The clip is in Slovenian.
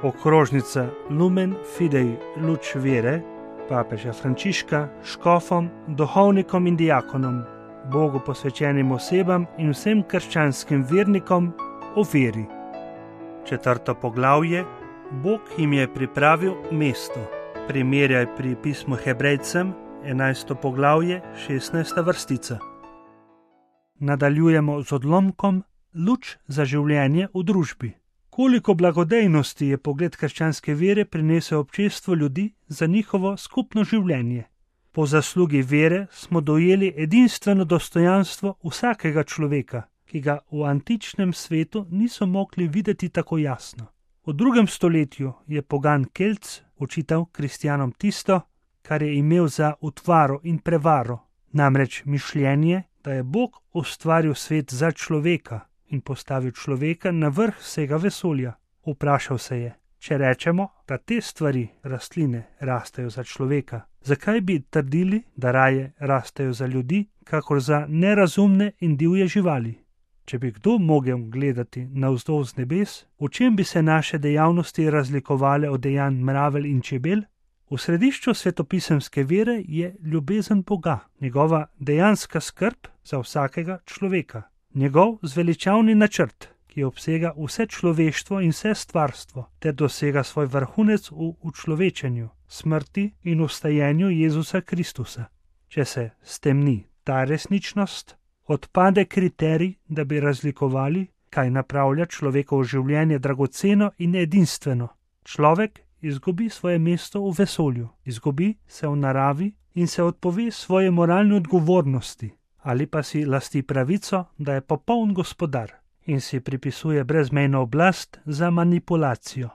Okrožnica Lumen Fidei Luč vere papeža Frančiška škofom, duhovnikom in diakonom, Bogu posvečenim osebam in vsem krščanskim vernikom o veri. 4. poglavje. Bog jim je pripravil mesto. Primerjaj pri pismu Hebrejcem, 11. poglavje, 16. vrstica. Nadaljujemo z odlomkom Luč za življenje v družbi. Koliko blagodejnosti je pogled krščanske vere prinesel občestvu ljudi za njihovo skupno življenje. Po zaslugi vere smo dojeli edinstveno dostojanstvo vsakega človeka, ki ga v antičnem svetu niso mogli videti tako jasno. V 2. stoletju je pogan Kelc očital kristjanom tisto, kar je imel za utvaro in prevaro, namreč mišljenje, da je Bog ustvaril svet za človeka in postavil človeka na vrh vsega vesolja. Vprašal se je, če rečemo, da te stvari, rastline, rastejo za človeka, zakaj bi trdili, da raje rastejo za ljudi, kakor za nerazumne in divje živali? Če bi kdo mogel gledati navzdol z nebes, v čem bi se naše dejavnosti razlikovale od dejanj mravelj in čebel? V središču svetopisemske vere je ljubezen Boga, njegova dejanska skrb za vsakega človeka, njegov zveličavni načrt, ki obsega vse človeštvo in vse stvarstvo, ter dosega svoj vrhunec v učlovečenju, smrti in vstajenju Jezusa Kristusa. Če se stemni ta resničnost, odpade kriterij, da bi razlikovali, kaj napravlja človekovo življenje dragoceno in edinstveno. Človek izgubi svoje mesto v vesolju, izgubi se v naravi in se odpove svoje moralne odgovornosti, ali pa si lasti pravico, da je popoln gospodar in si pripisuje brezmejno oblast za manipulacijo.